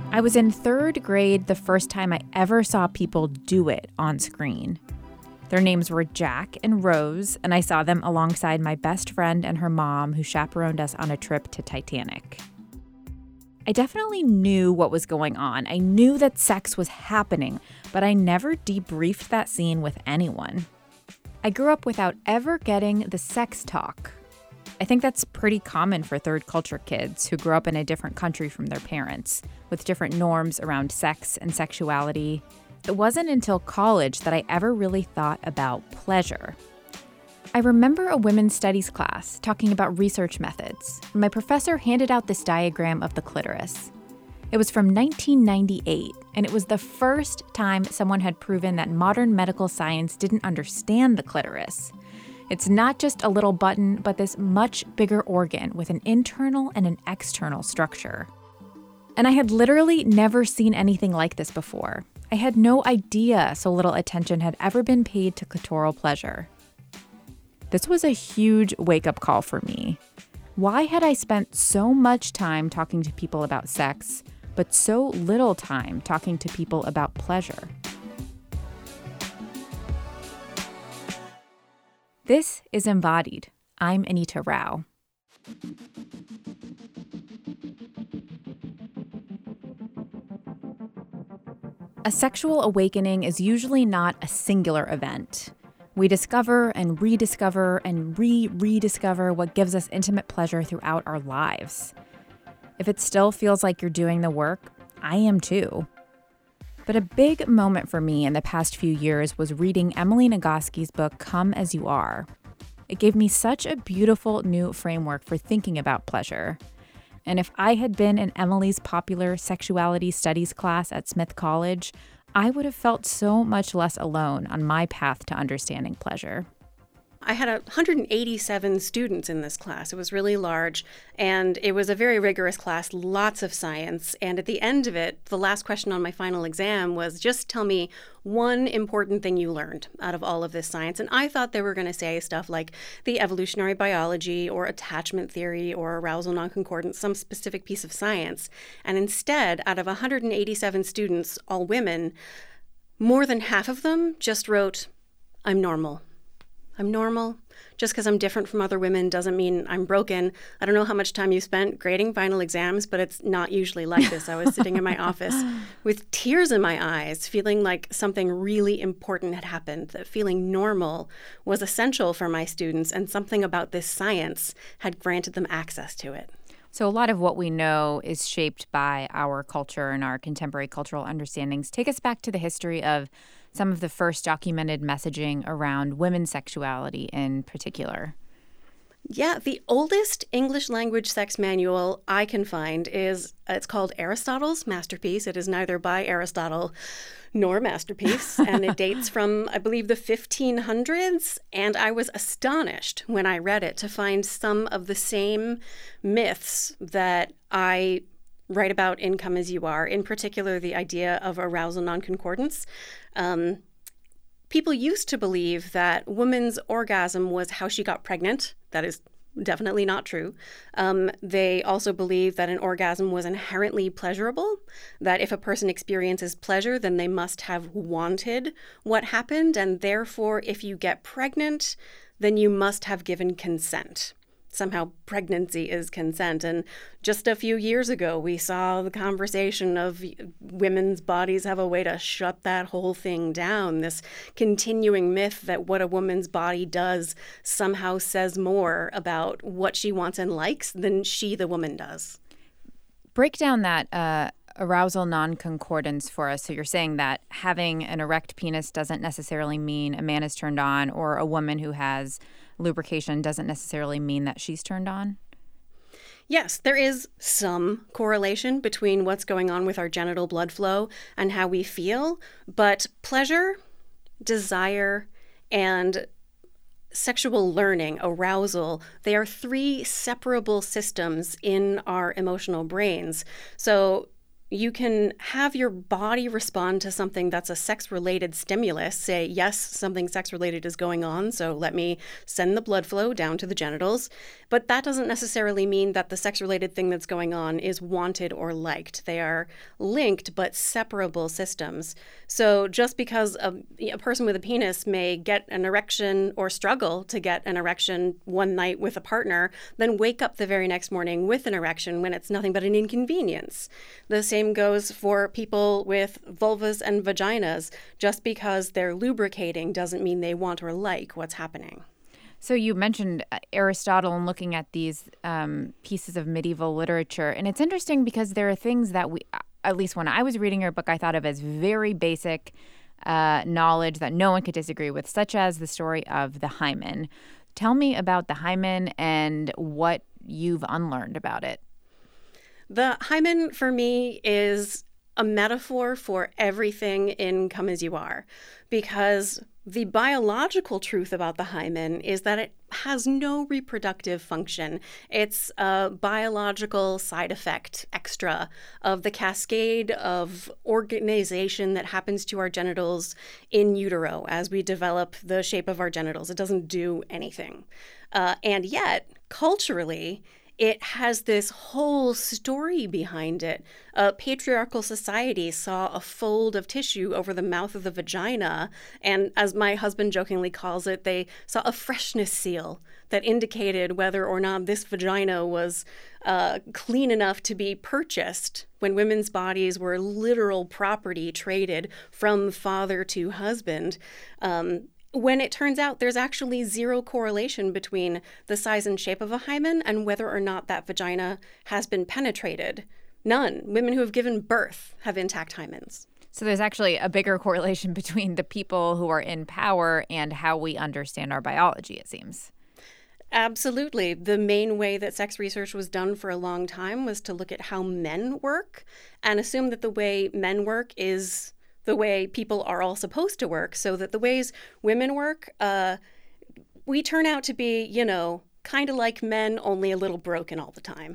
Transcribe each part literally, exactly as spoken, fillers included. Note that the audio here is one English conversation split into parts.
I was in third grade the first time I ever saw people do it on screen. Their names were Jack and Rose, and I saw them alongside my best friend and her mom, who chaperoned us on a trip to Titanic. I definitely knew what was going on. I knew that sex was happening, but I never debriefed that scene with anyone. I grew up without ever getting the sex talk. I think that's pretty common for third culture kids who grew up in a different country from their parents, with different norms around sex and sexuality. It wasn't until college that I ever really thought about pleasure. I remember a women's studies class talking about research methods. My professor handed out this diagram of the clitoris. It was from nineteen ninety-eight, and it was the first time someone had proven that modern medical science didn't understand the clitoris. It's not just a little button, but this much bigger organ with an internal and an external structure. And I had literally never seen anything like this before. I had no idea so little attention had ever been paid to clitoral pleasure. This was a huge wake-up call for me. Why had I spent so much time talking to people about sex, but so little time talking to people about pleasure? This is Embodied. I'm Anita Rao. A sexual awakening is usually not a singular event. We discover and rediscover and re-rediscover what gives us intimate pleasure throughout our lives. If it still feels like you're doing the work, I am too. But a big moment for me in the past few years was reading Emily Nagoski's book, Come As You Are. It gave me such a beautiful new framework for thinking about pleasure. And if I had been in Emily's popular sexuality studies class at Smith College, I would have felt so much less alone on my path to understanding pleasure. I had one hundred eighty-seven students in this class. It was really large, and it was a very rigorous class, lots of science. And at the end of it, the last question on my final exam was, just tell me one important thing you learned out of all of this science. And I thought they were going to say stuff like the evolutionary biology or attachment theory or arousal nonconcordance, some specific piece of science. And instead, out of one hundred eighty-seven students, all women, more than half of them just wrote, I'm normal. I'm normal. Just because I'm different from other women doesn't mean I'm broken. I don't know how much time you spent grading final exams, but it's not usually like this. I was sitting in my office with tears in my eyes, feeling like something really important had happened, that feeling normal was essential for my students, and something about this science had granted them access to it. So a lot of what we know is shaped by our culture and our contemporary cultural understandings. Take us back to the history of some of the first documented messaging around women's sexuality in particular. Yeah, the oldest English language sex manual I can find is, it's called Aristotle's Masterpiece. It is neither by Aristotle nor Masterpiece, and it dates from, I believe, the fifteen hundreds. And I was astonished when I read it to find some of the same myths that I write about in Come As You Are, in particular the idea of arousal nonconcordance. Um, people used to believe that woman's orgasm was how she got pregnant. That is definitely not true. Um, they also believe that an orgasm was inherently pleasurable, that if a person experiences pleasure, then they must have wanted what happened, and therefore, if you get pregnant, then you must have given consent. Somehow pregnancy is consent. And just a few years ago, we saw the conversation of women's bodies have a way to shut that whole thing down. This continuing myth that what a woman's body does somehow says more about what she wants and likes than she, the woman, does. Break down that uh, arousal nonconcordance for us. So you're saying that having an erect penis doesn't necessarily mean a man is turned on, or a woman who has lubrication doesn't necessarily mean that she's turned on? Yes, there is some correlation between what's going on with our genital blood flow and how we feel, but pleasure, desire, and sexual learning, arousal, they are three separable systems in our emotional brains. So you can have your body respond to something that's a sex-related stimulus, say, yes, something sex-related is going on, so let me send the blood flow down to the genitals. But that doesn't necessarily mean that the sex-related thing that's going on is wanted or liked. They are linked but separable systems. So just because a, a person with a penis may get an erection or struggle to get an erection one night with a partner, then wake up the very next morning with an erection when it's nothing but an inconvenience. The same goes for people with vulvas and vaginas. Just because they're lubricating doesn't mean they want or like what's happening. So you mentioned Aristotle and looking at these um, pieces of medieval literature. And it's interesting because there are things that we, at least when I was reading your book, I thought of as very basic uh, knowledge that no one could disagree with, such as the story of the hymen. Tell me about the hymen and what you've unlearned about it. The hymen, for me, is a metaphor for everything in Come As You Are, because the biological truth about the hymen is that it has no reproductive function. It's a biological side effect extra of the cascade of organization that happens to our genitals in utero as we develop the shape of our genitals. It doesn't do anything. Uh, and yet, culturally, it has this whole story behind it. A patriarchal society saw a fold of tissue over the mouth of the vagina, and as my husband jokingly calls it, they saw a freshness seal that indicated whether or not this vagina was uh, clean enough to be purchased when women's bodies were literal property traded from father to husband. Um, When it turns out there's actually zero correlation between the size and shape of a hymen and whether or not that vagina has been penetrated. None. Women who have given birth have intact hymens. So there's actually a bigger correlation between the people who are in power and how we understand our biology, it seems. Absolutely. The main way that sex research was done for a long time was to look at how men work and assume that the way men work is the way people are all supposed to work, so that the ways women work, uh, we turn out to be, you know, kind of like men, only a little broken all the time.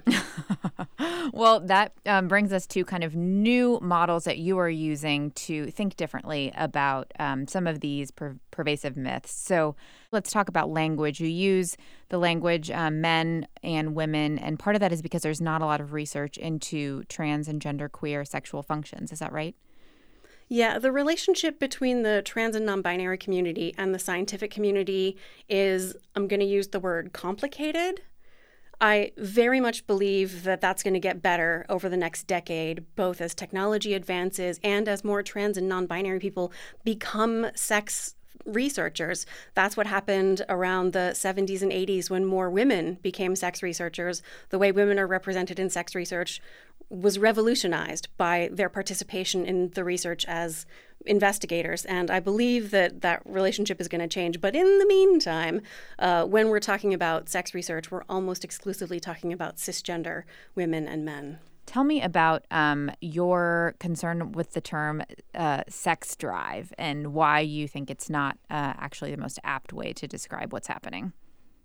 Well, that um, brings us to kind of new models that you are using to think differently about um, some of these per- pervasive myths. So let's talk about language. You use the language um, men and women, and part of that is because there's not a lot of research into trans and genderqueer sexual functions. Is that right? Yeah, the relationship between the trans and non-binary community and the scientific community is, I'm going to use the word complicated. I very much believe that that's going to get better over the next decade, both as technology advances and as more trans and non-binary people become sex researchers. That's what happened around the seventies and eighties when more women became sex researchers. The way women are represented in sex research was revolutionized by their participation in the research as investigators. And I believe that that relationship is going to change. But in the meantime, uh, when we're talking about sex research, we're almost exclusively talking about cisgender women and men. Tell me about um, your concern with the term uh, sex drive and why you think it's not uh, actually the most apt way to describe what's happening.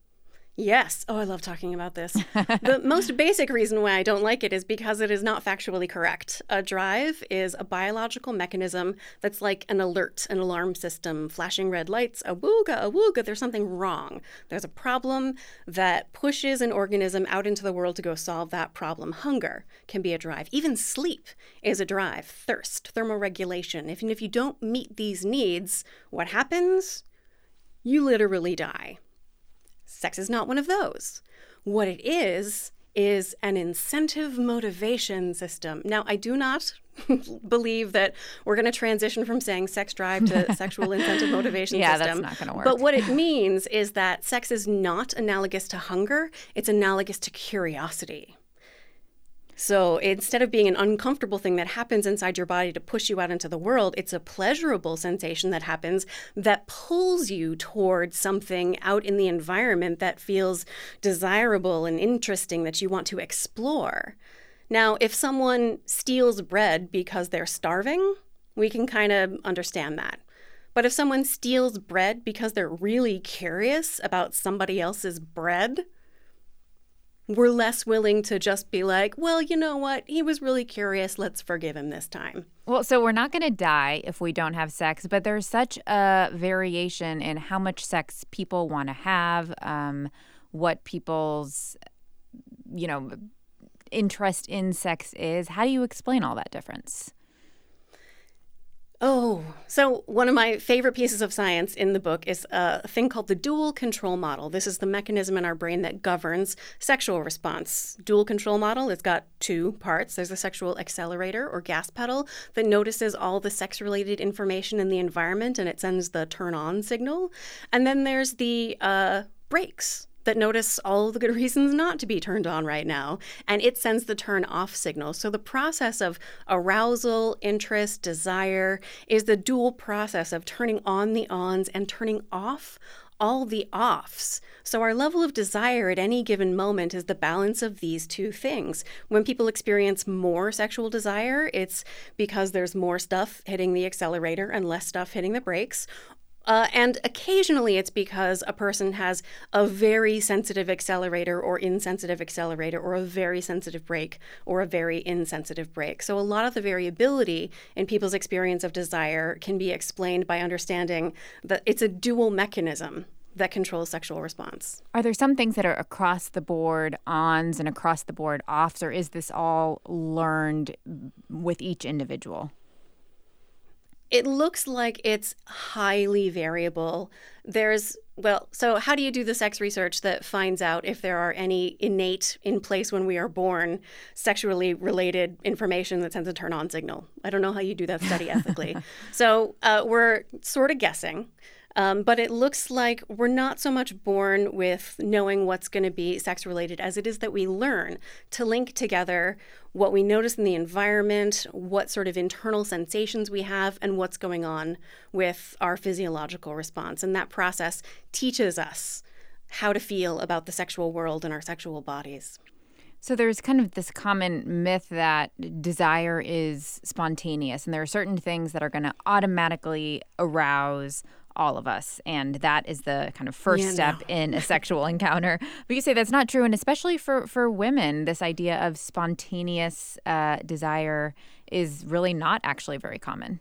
Yes. Oh, I love talking about this. The most basic reason why I don't like it is because it is not factually correct. A drive is a biological mechanism that's like an alert, an alarm system, flashing red lights, awooga, awooga, there's something wrong. There's a problem that pushes an organism out into the world to go solve that problem. Hunger can be a drive. Even sleep is a drive. Thirst, thermoregulation. If, and if you don't meet these needs, what happens? You literally die. Sex is not one of those. What it is, is an incentive motivation system. Now, I do not believe that we're going to transition from saying sex drive to sexual incentive motivation yeah, system. Yeah, that's not going to work. But what it means is that sex is not analogous to hunger. It's analogous to curiosity. So instead of being an uncomfortable thing that happens inside your body to push you out into the world, it's a pleasurable sensation that happens that pulls you towards something out in the environment that feels desirable and interesting that you want to explore. Now, if someone steals bread because they're starving, we can kind of understand that. But if someone steals bread because they're really curious about somebody else's bread, we're less willing to just be like, well, you know what? He was really curious. Let's forgive him this time. Well, so we're not going to die if we don't have sex, but there's such a variation in how much sex people want to have, um, what people's, you know, interest in sex is. How do you explain all that difference? Oh, so one of my favorite pieces of science in the book is a thing called the dual control model. This is the mechanism in our brain that governs sexual response. Dual control model, it's got two parts. There's a sexual accelerator or gas pedal that notices all the sex-related information in the environment and it sends the turn on signal. And then there's the uh, brakes that notice all the good reasons not to be turned on right now, and it sends the turn off signal. So the process of arousal, interest, desire is the dual process of turning on the ons and turning off all the offs. So our level of desire at any given moment is the balance of these two things. When people experience more sexual desire, it's because there's more stuff hitting the accelerator and less stuff hitting the brakes. Uh, and occasionally it's because a person has a very sensitive accelerator or insensitive accelerator or a very sensitive brake or a very insensitive brake. So a lot of the variability in people's experience of desire can be explained by understanding that it's a dual mechanism that controls sexual response. Are there some things that are across the board ons and across the board offs, or is this all learned with each individual? It looks like it's highly variable. There's, well, so how do you do the sex research that finds out if there are any innate, in place when we are born, sexually related information that sends a turn-on signal? I don't know how you do that study ethically. So uh, we're sort of guessing. Um, but it looks like we're not so much born with knowing what's going to be sex-related as it is that we learn to link together what we notice in the environment, what sort of internal sensations we have, and what's going on with our physiological response. And that process teaches us how to feel about the sexual world and our sexual bodies. So there's kind of this common myth that desire is spontaneous, and there are certain things that are going to automatically arouse all of us, and that is the kind of first yeah, step no. in a sexual encounter. But you say that's not true, and especially for, for women, this idea of spontaneous uh, desire is really not actually very common.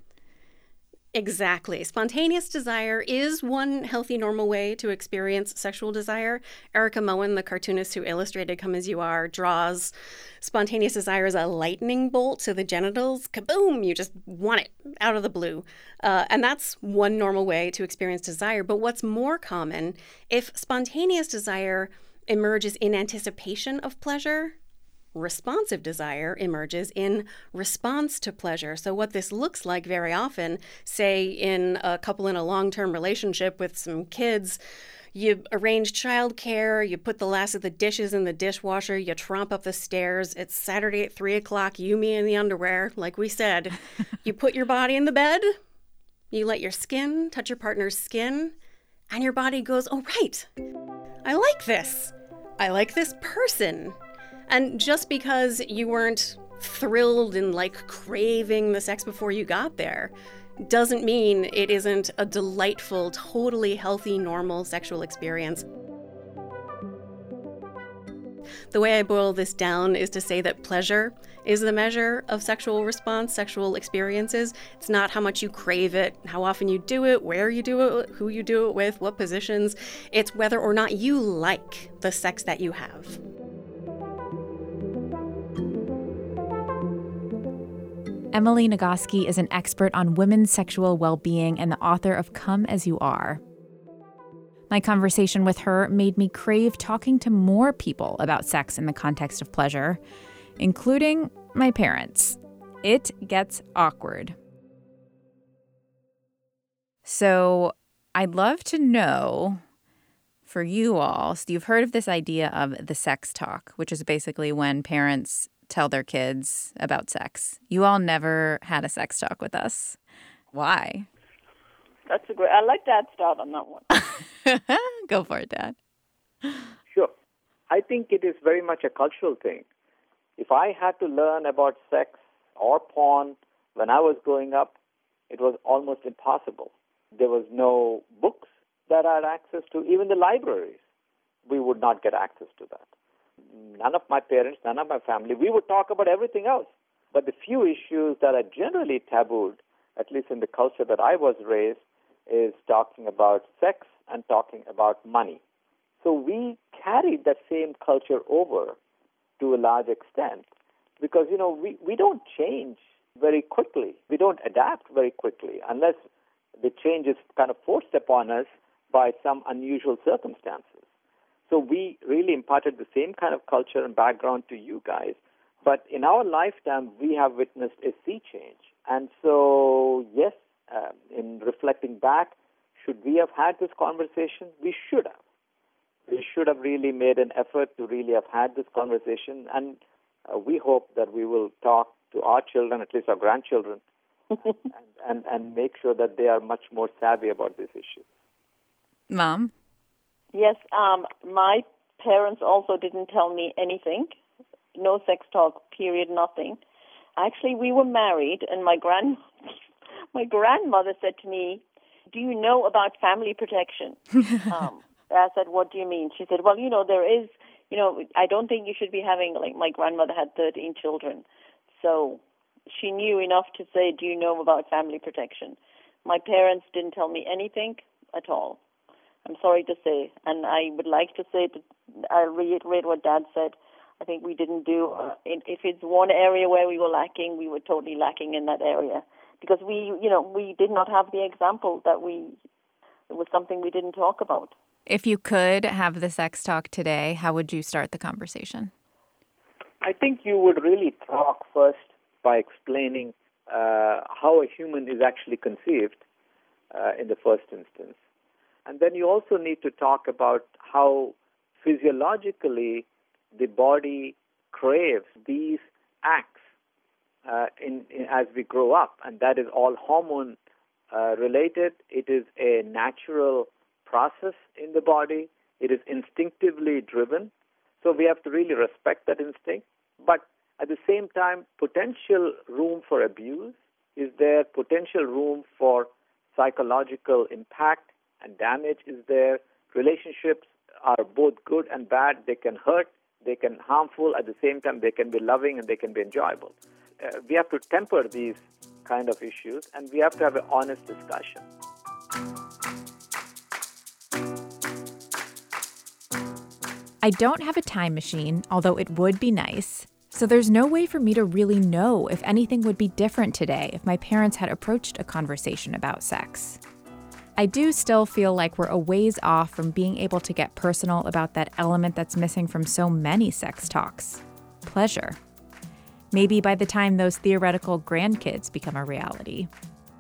Exactly. Spontaneous desire is one healthy, normal way to experience sexual desire. Erica Moen, the cartoonist who illustrated Come As You Are, draws spontaneous desire as a lightning bolt to the genitals. Kaboom! You just want it out of the blue. Uh, and that's one normal way to experience desire. But what's more common, if spontaneous desire emerges in anticipation of pleasure, responsive desire emerges in response to pleasure. So what this looks like very often, say in a couple in a long-term relationship with some kids, you arrange childcare, you put the last of the dishes in the dishwasher, you tromp up the stairs, it's Saturday at three o'clock, you, me, and the underwear, like we said. You put your body in the bed, you let your skin touch your partner's skin, and your body goes, oh, right, I like this. I like this person. And just because you weren't thrilled and like craving the sex before you got there doesn't mean it isn't a delightful, totally healthy, normal sexual experience. The way I boil this down is to say that pleasure is the measure of sexual response, sexual experiences. It's not how much you crave it, how often you do it, where you do it, who you do it with, what positions. It's whether or not you like the sex that you have. Emily Nagoski is an expert on women's sexual well-being and the author of Come As You Are. My conversation with her made me crave talking to more people about sex in the context of pleasure, including my parents. It gets awkward. So I'd love to know, for you all, so you've heard of this idea of the sex talk, which is basically when parents tell their kids about sex. You all never had a sex talk with us. Why? That's a great. I like Dad start on that one. Go for it, Dad. Sure. I think it is very much a cultural thing. If I had to learn about sex or porn when I was growing up, it was almost impossible. There was no books that I had access to, even the libraries. We would not get access to that. none of my parents, none of my family. We would talk about everything else. But the few issues that are generally tabooed, at least in the culture that I was raised, is talking about sex and talking about money. So we carried that same culture over to a large extent because, you know, we, we don't change very quickly. We don't adapt very quickly unless the change is kind of forced upon us by some unusual circumstances. So we really imparted the same kind of culture and background to you guys. But in our lifetime, we have witnessed a sea change. And so, yes, uh, in reflecting back, should we have had this conversation? We should have. We should have really made an effort to really have had this conversation. And uh, we hope that we will talk to our children, at least our grandchildren, and, and, and make sure that they are much more savvy about this issue. Mom? Yes, um, my parents also didn't tell me anything. No sex talk, period, nothing. Actually, we were married, and my grand my grandmother said to me, "Do you know about family protection?" um, I said, "What do you mean?" She said, "Well, you know, there is, you know, I don't think you should be having, like, my grandmother had thirteen children. So she knew enough to say, do you know about family protection?" My parents didn't tell me anything at all. I'm sorry to say. And I would like to say that I'll reiterate what Dad said. I think we didn't do, uh, if it's one area where we were lacking, we were totally lacking in that area. Because we, you know, we did not have the example that we, it was something we didn't talk about. If you could have the sex talk today, how would you start the conversation? I think you would really talk first by explaining uh, how a human is actually conceived uh, in the first instance. And then you also need to talk about how physiologically the body craves these acts uh, in, in, as we grow up. And that is all hormone uh, related. It is a natural process in the body. It is instinctively driven. So we have to really respect that instinct. But at the same time, potential room for abuse is there, potential room for psychological impact and damage is there. Relationships are both good and bad. They can hurt, they can harmful. At the same time, they can be loving and they can be enjoyable. Uh, we have to temper these kind of issues, and we have to have an honest discussion. I don't have a time machine, although it would be nice. So there's no way for me to really know if anything would be different today if my parents had approached a conversation about sex. I do still feel like we're a ways off from being able to get personal about that element that's missing from so many sex talks: pleasure. Maybe by the time those theoretical grandkids become a reality.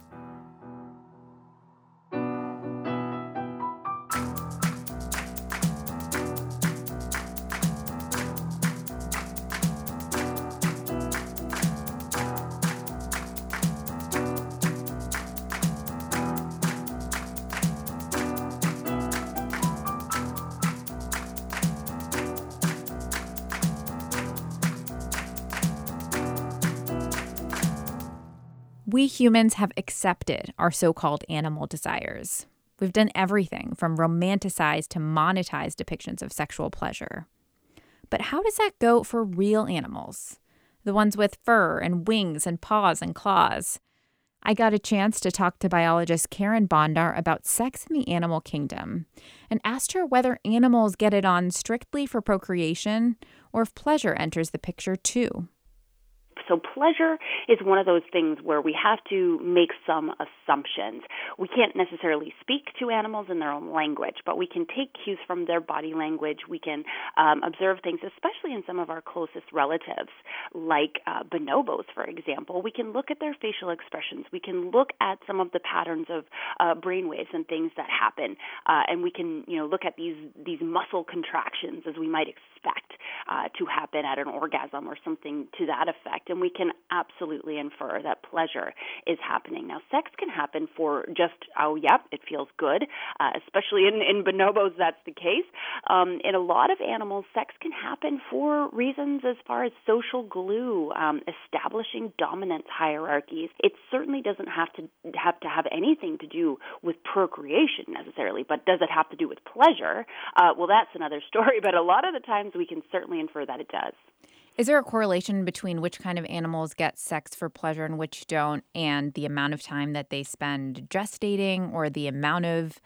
We humans have accepted our so-called animal desires. We've done everything from romanticized to monetized depictions of sexual pleasure. But how does that go for real animals? The ones with fur and wings and paws and claws. I got a chance to talk to biologist Karen Bondar about sex in the animal kingdom and asked her whether animals get it on strictly for procreation or if pleasure enters the picture too. So pleasure is one of those things where we have to make some assumptions. We can't necessarily speak to animals in their own language, but we can take cues from their body language. We can um, observe things, especially in some of our closest relatives, like uh, bonobos, for example. We can look at their facial expressions. We can look at some of the patterns of uh, brainwaves and things that happen, uh, and we can, you know, look at these these muscle contractions as we might expect uh, to happen at an orgasm or something to that effect. And then we can absolutely infer that pleasure is happening. Now, sex can happen for just, oh, yep, it feels good, uh, especially in, in bonobos, that's the case. Um, in a lot of animals, sex can happen for reasons as far as social glue, um, establishing dominance hierarchies. It certainly doesn't have to have to have anything to do with procreation necessarily, but does it have to do with pleasure? Uh, well, that's another story, but a lot of the times we can certainly infer that it does. Is there a correlation between which kind of animals get sex for pleasure and which don't, and the amount of time that they spend gestating or the amount of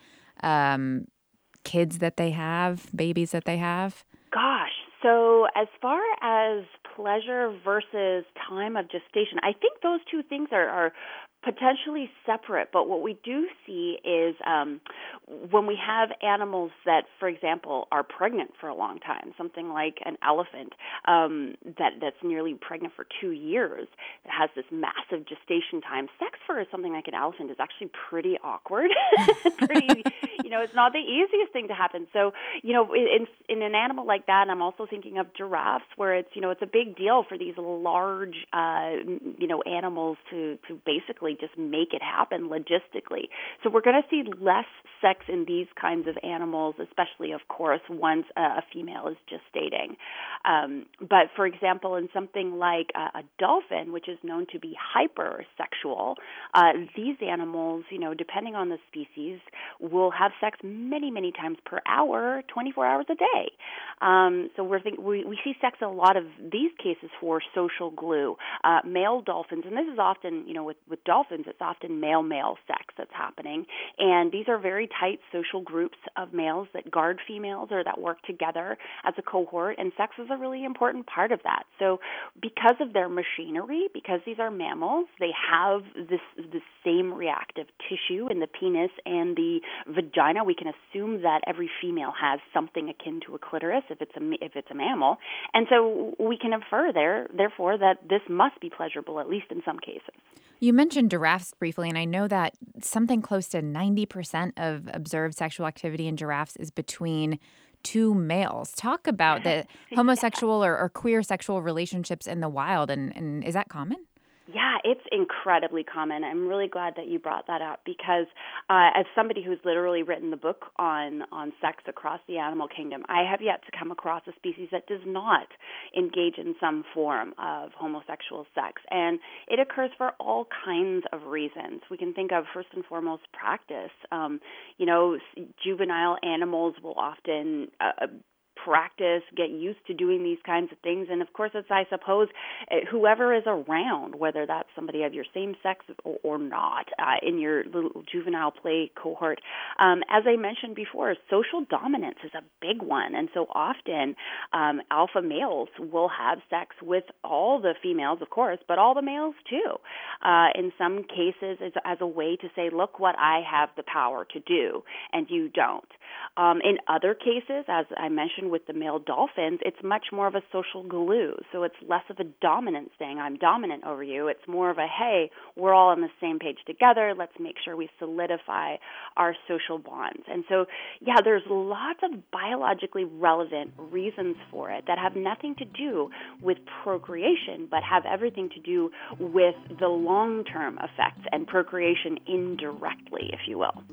um, kids that they have, babies that they have? Gosh, so as far as pleasure versus time of gestation, I think those two things are, are potentially separate, but what we do see is um, when we have animals that, for example, are pregnant for a long time, something like an elephant um, that, that's nearly pregnant for two years, that has this massive gestation time. Sex for something like an elephant is actually pretty awkward. pretty, you know, it's not the easiest thing to happen. So, you know, in, in an animal like that, and I'm also thinking of giraffes, where it's, you know, it's a big deal for these large, uh, you know, animals to, to basically just make it happen logistically. So we're going to see less sex in these kinds of animals, especially, of course, once a female is gestating. Um, but, for example, in something like a, a dolphin, which is known to be hypersexual, uh, these animals, you know, depending on the species, will have sex many, many times per hour, twenty-four hours a day. Um, so we're think- we, we see sex in a lot of these cases for social glue. Uh, male dolphins, and this is often, you know, with, with dolphins, it's often male-male sex that's happening. And these are very tight social groups of males that guard females or that work together as a cohort, and sex is a really important part of that. So because of their machinery, because these are mammals, they have this, this same reactive tissue in the penis and the vagina. We can assume that every female has something akin to a clitoris if it's a, if it's a mammal. And so we can infer there, therefore, that this must be pleasurable, at least in some cases. You mentioned giraffes briefly, and I know that something close to ninety percent of observed sexual activity in giraffes is between two males. Talk about the homosexual or, or queer sexual relationships in the wild, and, and is that common? Yeah, it's incredibly common. I'm really glad that you brought that up because uh, as somebody who's literally written the book on, on sex across the animal kingdom, I have yet to come across a species that does not engage in some form of homosexual sex. And it occurs for all kinds of reasons. We can think of, first and foremost, practice. Um, you know, juvenile animals will often uh, practice, get used to doing these kinds of things. And of course, it's, I suppose, whoever is around, whether that's somebody of your same sex or, or not, uh, in your little juvenile play cohort. Um, as I mentioned before, social dominance is a big one. And so often um, alpha males will have sex with all the females, of course, but all the males too. Uh, in some cases, as, as a way to say, look what I have the power to do, and you don't. Um, in other cases, as I mentioned with the male dolphins, it's much more of a social glue. So it's less of a dominance saying, I'm dominant over you. It's more of a, hey, we're all on the same page together. Let's make sure we solidify our social bonds. And so, yeah, there's lots of biologically relevant reasons for it that have nothing to do with procreation, but have everything to do with the long-term effects and procreation indirectly, if you will.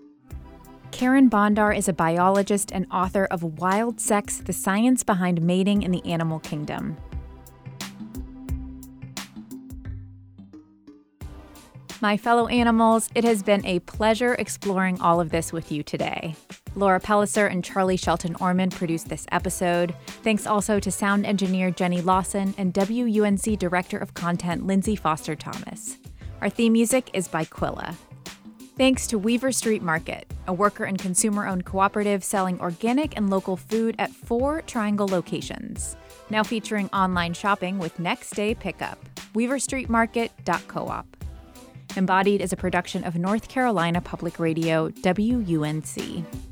Karen Bondar is a biologist and author of Wild Sex: The Science Behind Mating in the Animal Kingdom. My fellow animals, it has been a pleasure exploring all of this with you today. Laura Pellicer and Charlie Shelton Orman produced this episode. Thanks also to sound engineer Jenny Lawson and W U N C Director of Content Lindsay Foster Thomas. Our theme music is by Quilla. Thanks to Weaver Street Market, a worker and consumer-owned cooperative selling organic and local food at four Triangle locations. Now featuring online shopping with next-day pickup. weaver street market dot coop. Embodied is a production of North Carolina Public Radio, W U N C.